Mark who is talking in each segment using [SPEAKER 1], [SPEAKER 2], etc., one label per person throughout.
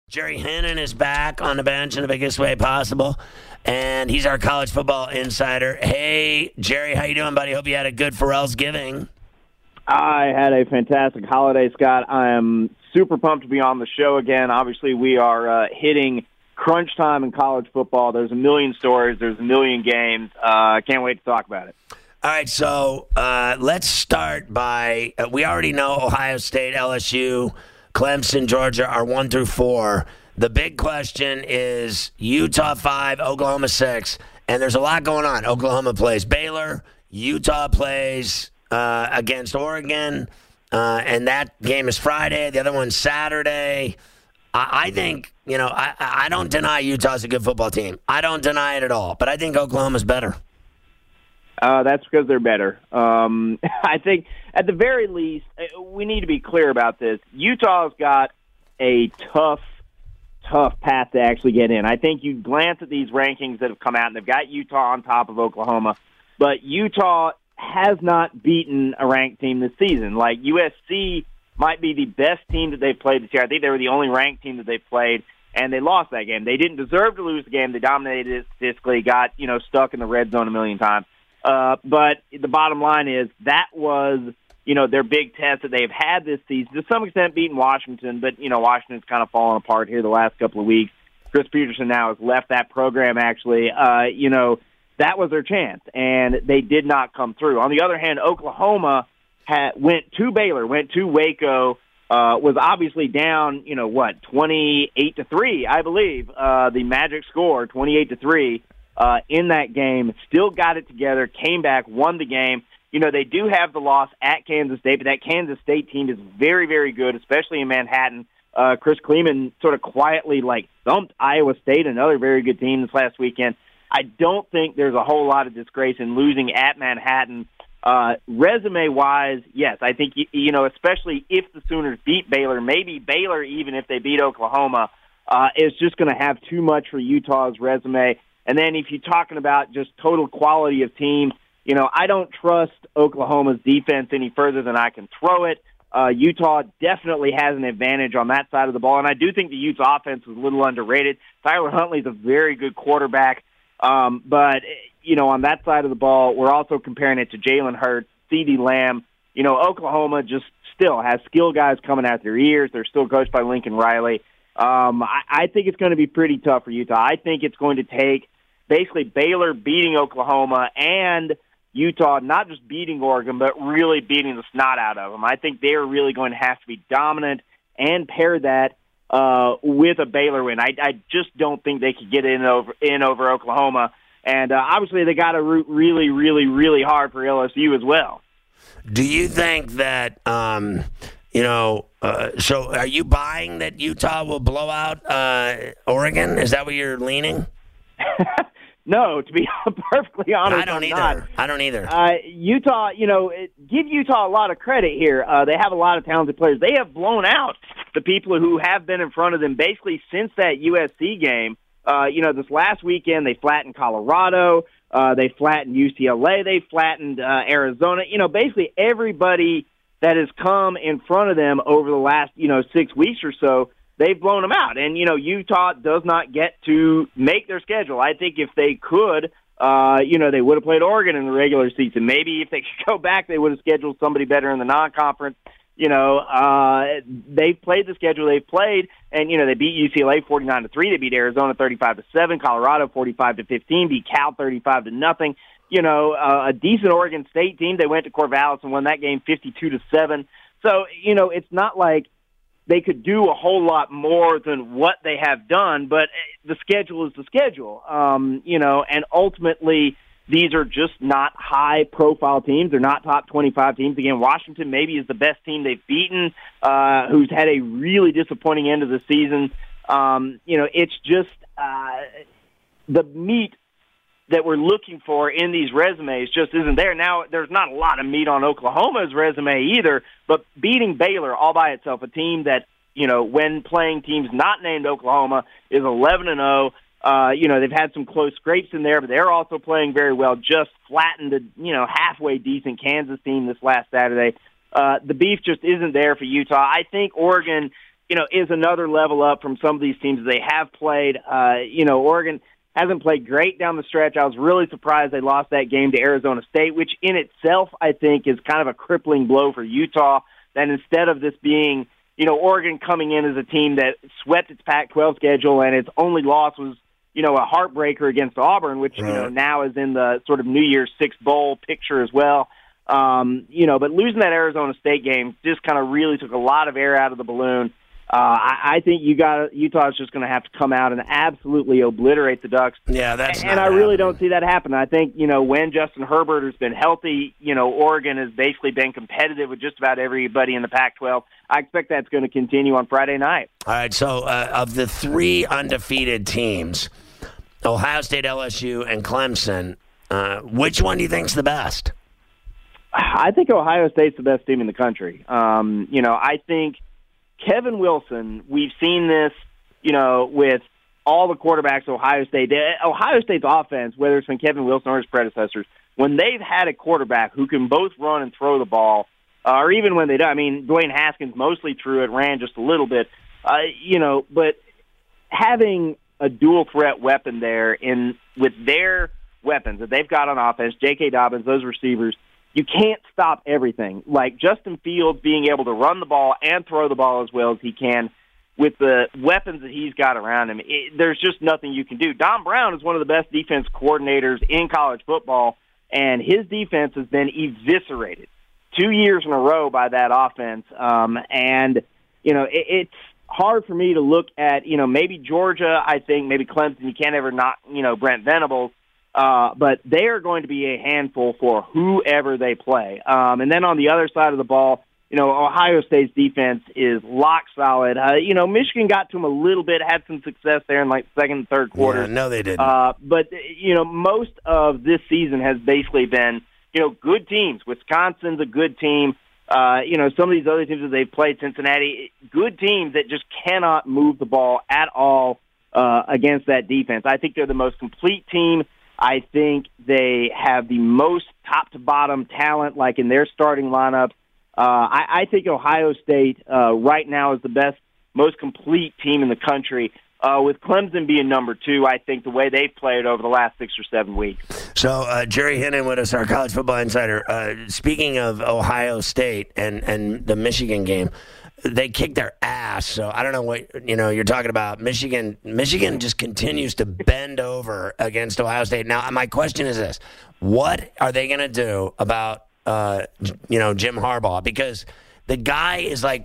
[SPEAKER 1] Jerry Hannon is back on the bench in the biggest way possible, and he's our college football insider. Hey, Jerry, how you doing, buddy? Hope you had a good Pharrell's Giving.
[SPEAKER 2] I had a fantastic holiday, Scott. I am super pumped to be on the show again. Obviously, we are hitting crunch time in college football. There's a million stories. There's a million games. I can't wait to talk about it.
[SPEAKER 1] All right, so let's start by we already know Ohio State, LSU, Clemson, Georgia are 1 through 4. The big question is Utah 5, Oklahoma 6, and there's a lot going on. Oklahoma plays Baylor, Utah plays against Oregon, and that game is Friday. The other one's Saturday. I think, I don't deny Utah's a good football team. I don't deny it at all, but I think Oklahoma's better.
[SPEAKER 2] That's because they're better. I think, at the very least, we need to be clear about this. Utah's got a tough path to actually get in. I think you glance at these rankings that have come out, and they've got Utah on top of Oklahoma, but Utah has not beaten a ranked team this season. Like, USC might be the best team that they've played this year. I think they were the only ranked team that they've played, and they lost that game. They didn't deserve to lose the game. They dominated it statistically, got stuck in the red zone a million times. But the bottom line is that was, their big test that they've had this season. To some extent beating Washington, but, Washington's kind of fallen apart here the last couple of weeks. Chris Peterson now has left that program, actually. That was their chance, and they did not come through. On the other hand, Oklahoma went to Baylor, went to Waco, was obviously down, 28-3, I believe, the magic score, 28-3. In that game, still got it together, came back, won the game. They do have the loss at Kansas State, but that Kansas State team is very, very good, especially in Manhattan. Chris Kleeman sort of quietly, thumped Iowa State, another very good team this last weekend. I don't think there's a whole lot of disgrace in losing at Manhattan. Resume-wise, yes, I think, especially if the Sooners beat Baylor, maybe Baylor, even if they beat Oklahoma, is just going to have too much for Utah's resume. And then if you're talking about just total quality of team, I don't trust Oklahoma's defense any further than I can throw it. Utah definitely has an advantage on that side of the ball, and I do think the Utes offense was a little underrated. Tyler Huntley's a very good quarterback, but, on that side of the ball, we're also comparing it to Jalen Hurts, CeeDee Lamb. Oklahoma just still has skill guys coming out their ears. They're still coached by Lincoln Riley. I think it's going to be pretty tough for Utah. I think it's going to take basically Baylor beating Oklahoma and Utah not just beating Oregon, but really beating the snot out of them. I think they're really going to have to be dominant and pair that with a Baylor win. I just don't think they could get in over Oklahoma. And obviously they got to root really, really, really hard for LSU as well.
[SPEAKER 1] Do you think that so are you buying that Utah will blow out Oregon? Is that what you're leaning?
[SPEAKER 2] No, to be perfectly honest,
[SPEAKER 1] I don't either.
[SPEAKER 2] Utah, give Utah a lot of credit here. They have a lot of talented players. They have blown out the people who have been in front of them basically since that USC game. This last weekend they flattened Colorado. They flattened UCLA. They flattened Arizona. Basically everybody that has come in front of them over the last, 6 weeks or so, they've blown them out. And, Utah does not get to make their schedule. I think if they could, they would have played Oregon in the regular season. Maybe if they could go back, they would have scheduled somebody better in the non-conference. They've played the schedule they've played, and, they beat UCLA 49-3. They beat Arizona 35-7, Colorado 45-15, beat Cal 35-0. A decent Oregon State team. They went to Corvallis and won that game 52-7. So, it's not like they could do a whole lot more than what they have done, but the schedule is the schedule. And ultimately these are just not high-profile teams. They're not top 25 teams. Again, Washington maybe is the best team they've beaten, who's had a really disappointing end of the season. It's just the meat that we're looking for in these resumes just isn't there. Now, there's not a lot of meat on Oklahoma's resume either, but beating Baylor all by itself, a team that, when playing teams not named Oklahoma, is 11-0. They've had some close scrapes in there, but they're also playing very well, just flattened a, halfway decent Kansas team this last Saturday. The beef just isn't there for Utah. I think Oregon is another level up from some of these teams they have played. Oregon hasn't played great down the stretch. I was really surprised they lost that game to Arizona State, which in itself I think is kind of a crippling blow for Utah, that instead of this being, Oregon coming in as a team that swept its Pac-12 schedule and its only loss was, a heartbreaker against Auburn, which, now is in the sort of New Year's Six Bowl picture as well. But losing that Arizona State game just kind of really took a lot of air out of the balloon. I think Utah's just going to have to come out and absolutely obliterate the Ducks.
[SPEAKER 1] Yeah,
[SPEAKER 2] and I really don't see that happen. I think, when Justin Herbert has been healthy, Oregon has basically been competitive with just about everybody in the Pac-12. I expect that's going to continue on Friday night.
[SPEAKER 1] All right, so of the three undefeated teams, Ohio State, LSU, and Clemson, which one do you think's the best?
[SPEAKER 2] I think Ohio State's the best team in the country. I think Kevin Wilson, we've seen this, with all the quarterbacks Ohio State. Ohio State's offense, whether it's been Kevin Wilson or his predecessors, when they've had a quarterback who can both run and throw the ball, or even when they don't, Dwayne Haskins mostly threw it, ran just a little bit, but having a dual threat weapon there with their weapons that they've got on offense, J.K. Dobbins, those receivers, you can't stop everything. Like Justin Fields being able to run the ball and throw the ball as well as he can with the weapons that he's got around him, there's just nothing you can do. Don Brown is one of the best defense coordinators in college football, and his defense has been eviscerated 2 years in a row by that offense. It's hard for me to look at, maybe Georgia, I think, maybe Clemson, you can't ever knock, Brent Venables. But they are going to be a handful for whoever they play. And then on the other side of the ball, Ohio State's defense is lock solid. Michigan got to them a little bit, had some success there in like second and third quarter.
[SPEAKER 1] Yeah, no, they didn't.
[SPEAKER 2] But most of this season has basically been, good teams. Wisconsin's a good team. Some of these other teams that they've played, Cincinnati, good teams that just cannot move the ball at all against that defense. I think they're the most complete team. I think they have the most top-to-bottom talent, like in their starting lineup. I think Ohio State right now is the best, most complete team in the country. With Clemson being number two, I think the way they've played over the last 6 or 7 weeks.
[SPEAKER 1] So Jerry Hinnon with us, our college football insider. Speaking of Ohio State and the Michigan game, they kicked their ass. So I don't know what you're talking about. Michigan just continues to bend over against Ohio State. Now, my question is this: what are they going to do about Jim Harbaugh? Because the guy is like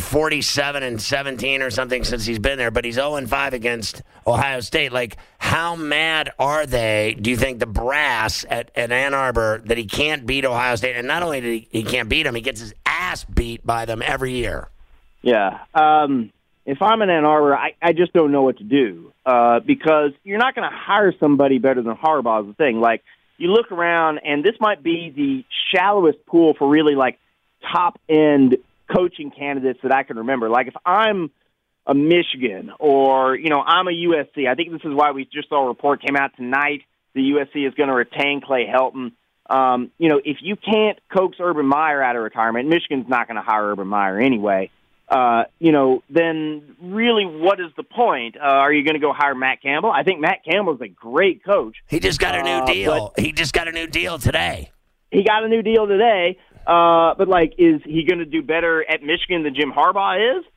[SPEAKER 1] 47-17 or something since he's been there, but he's 0-5 against Ohio State. Like, how mad are they? Do you think the brass at Ann Arbor that he can't beat Ohio State, and not only did he can't beat them, he gets his ass beat by them every year?
[SPEAKER 2] Yeah. If I'm in Ann Arbor, I just don't know what to do because you're not going to hire somebody better than Harbaugh is the thing. Like, you look around, and this might be the shallowest pool for really, like, top-end coaching candidates that I can remember. Like, if I'm a Michigan or, I'm a USC, I think this is why we just saw a report came out tonight. The USC is going to retain Clay Helton. If you can't coax Urban Meyer out of retirement, Michigan's not going to hire Urban Meyer anyway. Then really what is the point? Are you going to go hire Matt Campbell? I think Matt Campbell's a great coach.
[SPEAKER 1] He just got a new deal. He just got a new deal today.
[SPEAKER 2] He got a new deal today. But is he going to do better at Michigan than Jim Harbaugh is?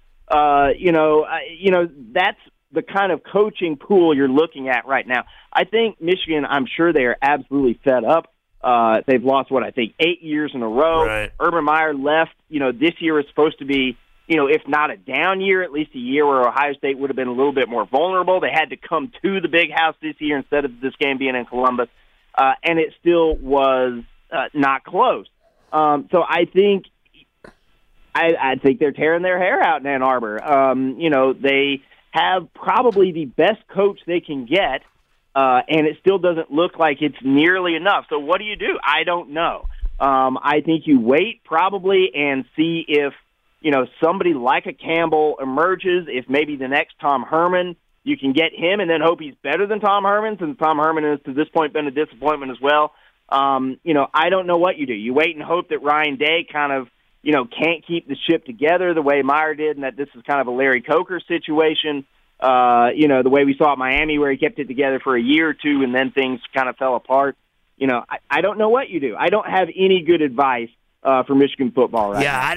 [SPEAKER 2] That's the kind of coaching pool you're looking at right now. I think Michigan, I'm sure they are absolutely fed up. They've lost, 8 years in a row.
[SPEAKER 1] Right.
[SPEAKER 2] Urban Meyer left. This year was supposed to be, if not a down year, at least a year where Ohio State would have been a little bit more vulnerable. They had to come to the Big House this year instead of this game being in Columbus. And it still was not close. So I think they're tearing their hair out in Ann Arbor. They have probably the best coach they can get, and it still doesn't look like it's nearly enough. So what do you do? I don't know. I think you wait probably and see if, somebody like a Campbell emerges, if maybe the next Tom Herman, you can get him and then hope he's better than Tom Herman, since Tom Herman has to this point been a disappointment as well. I don't know what you do. You wait and hope that Ryan Day kind of, can't keep the ship together the way Meyer did, and that this is kind of a Larry Coker situation. The way we saw at Miami where he kept it together for a year or two and then things kind of fell apart. I don't know what you do. I don't have any good advice for Michigan football right now.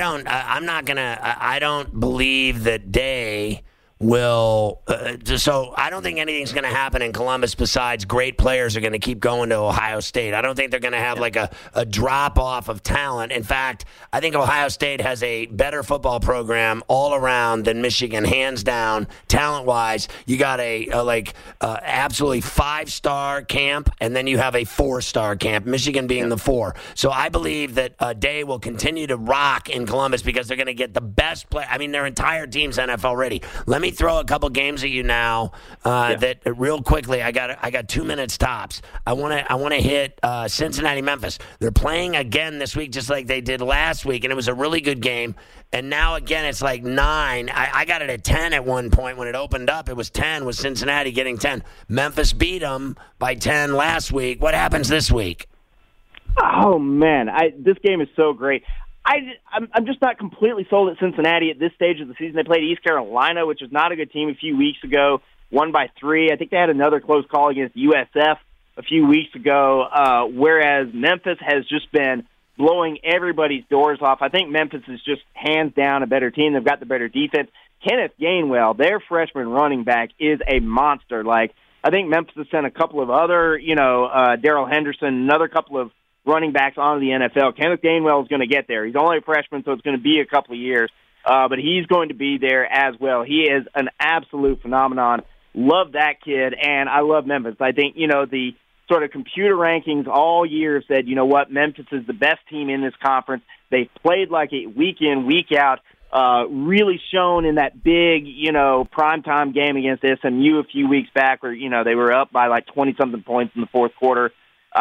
[SPEAKER 1] I don't believe that Day will so I don't think anything's going to happen in Columbus besides great players are going to keep going to Ohio State. I don't think they're going to have like a drop-off of talent. In fact, I think Ohio State has a better football program all around than Michigan, hands down, talent-wise. You got a absolutely 5-star camp, and then you have a 4-star camp, Michigan being the 4. So I believe that Day will continue to rock in Columbus because they're going to get the best play. I mean, their entire team's NFL ready. Let me throw a couple games at you now that real quickly. I got 2 minutes tops. I want to hit Cincinnati, Memphis. They're playing again this week, just like they did last week, and it was a really good game. And now again, it's like 9. I got it at 10 at one point when it opened up. It was 10 with Cincinnati getting 10. Memphis beat them by 10 last week. What happens this week?
[SPEAKER 2] Oh man, this game is so great. I'm just not completely sold at Cincinnati at this stage of the season. They played East Carolina, which is not a good team, a few weeks ago, won by 3. I think they had another close call against USF a few weeks ago, whereas Memphis has just been blowing everybody's doors off. I think Memphis is just hands down a better team. They've got the better defense. Kenneth Gainwell, their freshman running back, is a monster. I think Memphis has sent a couple of other, Darrell Henderson, another couple of running backs onto the NFL. Kenneth Gainwell is going to get there. He's only a freshman, so it's going to be a couple of years, but he's going to be there as well. He is an absolute phenomenon. Love that kid, and I love Memphis. I think, the sort of computer rankings all year said, Memphis is the best team in this conference. They've played like a week in, week out, really shown in that big, primetime game against SMU a few weeks back where, they were up by like 20-something points in the fourth quarter.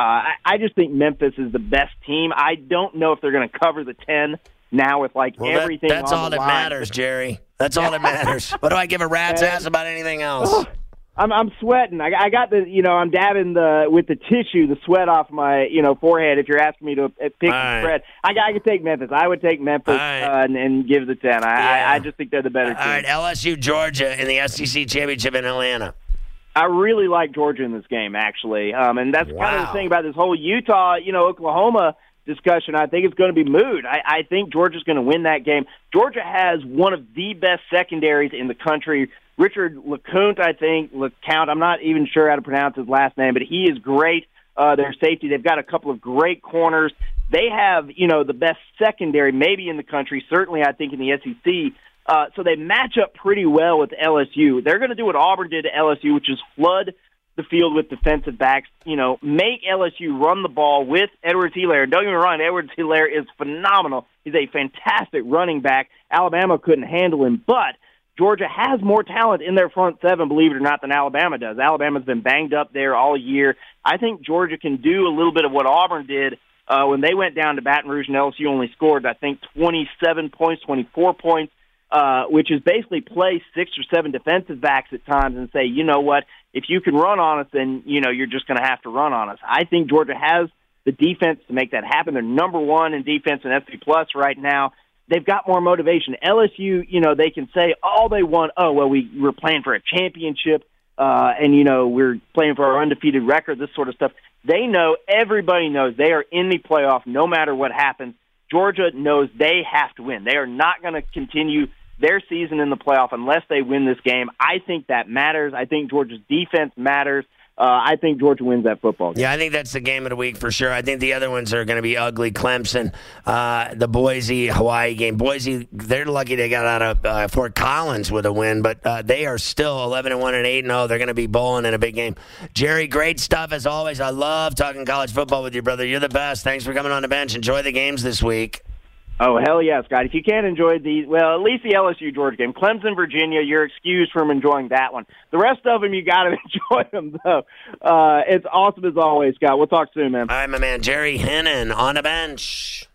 [SPEAKER 2] I just think Memphis is the best team. I don't know if they're going to cover the 10 now with everything
[SPEAKER 1] that's
[SPEAKER 2] on
[SPEAKER 1] all
[SPEAKER 2] the
[SPEAKER 1] that
[SPEAKER 2] line.
[SPEAKER 1] matters, Jerry. That's all that matters. What do I give a rat's ass about anything else?
[SPEAKER 2] I'm sweating. I got the, I'm dabbing with the tissue, the sweat off my, forehead. If you're asking me to pick the spread, I could take Memphis. I would take Memphis and give the 10. I just think they're the better team.
[SPEAKER 1] All right, LSU, Georgia in the SEC championship in Atlanta.
[SPEAKER 2] I really like Georgia in this game, actually. And that's kind of the thing about this whole Utah, Oklahoma discussion. I think it's going to be moot. I think Georgia's going to win that game. Georgia has one of the best secondaries in the country. Richard LeCount, I'm not even sure how to pronounce his last name, but he is great. Their safety, they've got a couple of great corners. They have, the best secondary maybe in the country, certainly I think in the SEC. So they match up pretty well with LSU. They're going to do what Auburn did to LSU, which is flood the field with defensive backs, make LSU run the ball with Edwards-Helaire. Don't get me wrong, Edwards-Helaire is phenomenal. He's a fantastic running back. Alabama couldn't handle him, but Georgia has more talent in their front seven, believe it or not, than Alabama does. Alabama's been banged up there all year. I think Georgia can do a little bit of what Auburn did when they went down to Baton Rouge and LSU only scored, 27 points, 24 points. Which is basically play 6 or 7 defensive backs at times and say, you know what, if you can run on us, then, you're just going to have to run on us. I think Georgia has the defense to make that happen. They're number 1 in defense in SP Plus right now. They've got more motivation. LSU, they can say all they want, we're playing for a championship, and, we're playing for our undefeated record, this sort of stuff. They know, everybody knows they are in the playoff no matter what happens. Georgia knows they have to win. They are not going to continue their season in the playoff unless they win this game. I think that matters. I think Georgia's defense matters. I think Georgia wins that football game.
[SPEAKER 1] Yeah, I think that's the game of the week for sure. I think the other ones are going to be ugly. Clemson, the Boise-Hawaii game. Boise, they're lucky they got out of Fort Collins with a win, but they are still 11-1 and 8-0. They're going to be bowling in a big game. Jerry, great stuff as always. I love talking college football with you, brother. You're the best. Thanks for coming on the bench. Enjoy the games this week.
[SPEAKER 2] Oh, hell yeah, Scott. If you can't enjoy at least the LSU-Georgia game. Clemson, Virginia, you're excused from enjoying that one. The rest of them, you got to enjoy them, though. It's awesome as always, Scott. We'll talk soon, man.
[SPEAKER 1] All right, my man. Jerry Hennen on the bench.